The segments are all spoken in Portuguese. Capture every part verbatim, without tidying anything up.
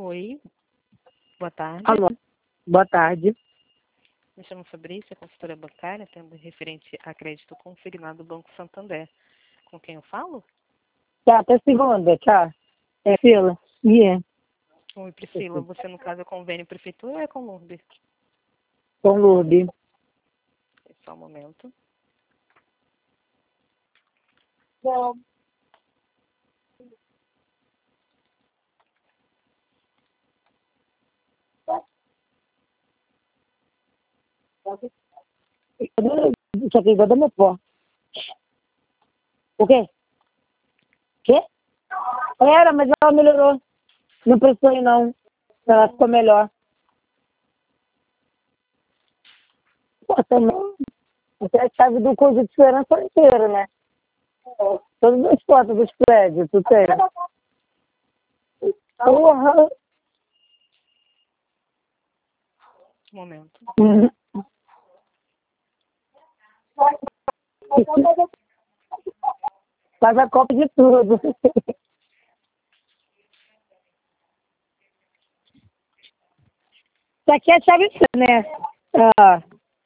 Oi, boa tarde. Alô, boa tarde. Me chamo Fabrícia, consultora bancária, tendo referente a crédito consignado do Banco Santander. Com quem eu falo? Tá, até segunda, tá? É Priscila. E é? Oi, Priscila. Você, no caso, é convênio prefeitura ou é com Lourdes? Com Lourdes. Só um momento. Bom. Isso aqui igual da minha pó. O quê? Quê? Era, mas ela melhorou. Não precisou ir, não. Ela ficou melhor. Pô, também. Você é a chave do conjunto de esperança inteiro, né? Todas as portas dos prédios, tu tem. Porra! Um momento. Uhum. Faz a copa de tudo. Isso aqui é a chave, né? Ah.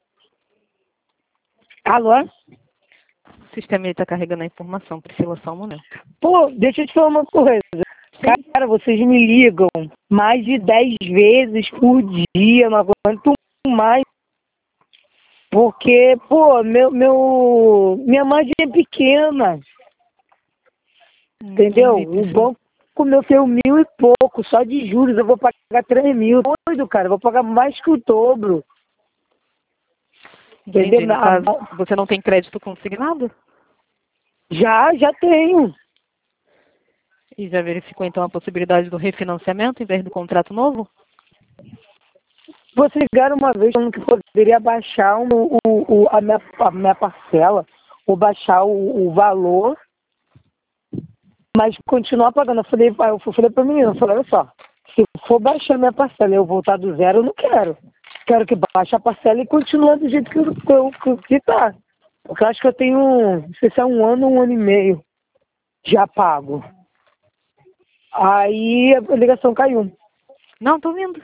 Alô? O sistema está carregando a informação, Priscila, só um momento. Pô, deixa eu te falar uma coisa. Cara, vocês me ligam mais de dez vezes por dia, não aguento mais. Porque, pô, meu, meu, minha margem é pequena. Entendeu? O banco meu fez mil e pouco, só de juros eu vou pagar três mil. Doido, cara, eu vou pagar mais que o dobro. Entendi. Entendeu? No caso, você não tem crédito consignado? Já, já tenho. E já verificou, então, a possibilidade do refinanciamento em vez do contrato novo? Vocês ligaram uma vez falando que poderia baixar o, o, a, minha, a minha parcela, ou baixar o, o valor, mas continuar pagando. Eu falei, eu falei para a menina, eu falei, olha só, se for baixar a minha parcela e eu voltar do zero, eu não quero. Quero que baixe a parcela e continue do jeito que, eu, que, que tá. Porque eu acho que eu tenho, não sei se é um ano ou um ano e meio, já pago. Aí a ligação caiu. Não, tô vindo.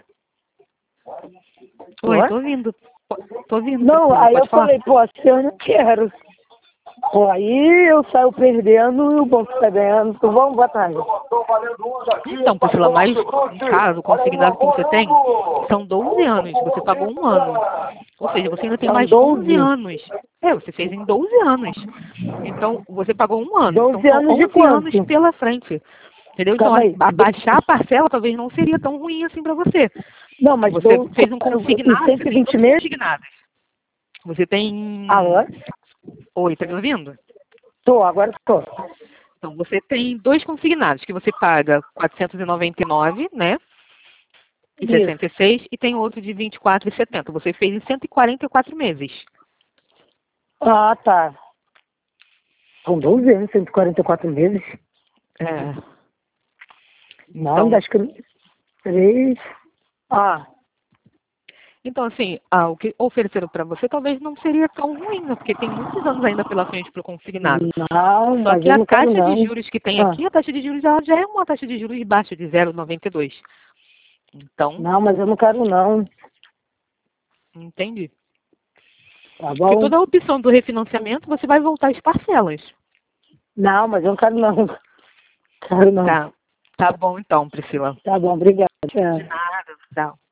Oi, Ué? tô vindo. Tô vindo. Não, Priscila, aí eu pode falar. falei, pô, assim eu não quero. Pô, aí eu saio perdendo e o banco tá ganhando. Então, vamos, boa tarde. Então, Priscila, mas caso o consignado que você tem, são doze anos. Você pagou um ano. Ou seja, você ainda tem São mais doze? onze anos. É, você fez em doze anos. Então, você pagou um ano. Então, doze são anos de onze anos quanto? pela frente. Entendeu? Então, Calma aí. abaixar a parcela talvez não seria tão ruim assim para você. Não, mas Você doze, fez um consignado, em você cento e tem vinte dois meses? consignados. Você tem... Alô? Oi, tá me ouvindo? Tô, agora tô. Então, você tem dois consignados, que você paga quatrocentos e noventa e nove, né? E Isso. sessenta e seis, e tem outro de vinte e quatro e setenta. Você fez em cento e quarenta e quatro meses. Ah, tá. São doze anos, cento e quarenta e quatro meses? É. Não, Então, acho que três. Ah, então assim, ah, o que ofereceram para você talvez não seria tão ruim, né? Porque tem muitos anos ainda pela frente para o consignado. não, Só mas que eu a não quero taxa de não. juros que tem Ah, aqui, a taxa de juros ela já é uma taxa de juros baixa, de zero vírgula noventa e dois. Então, não, mas eu não quero não. entende? Tá Porque bom? toda a opção do refinanciamento, você vai voltar às parcelas. Não, mas eu não quero não. Quero não. Tá, tá bom então, Priscila. Tá bom, obrigada. De nada, tchau.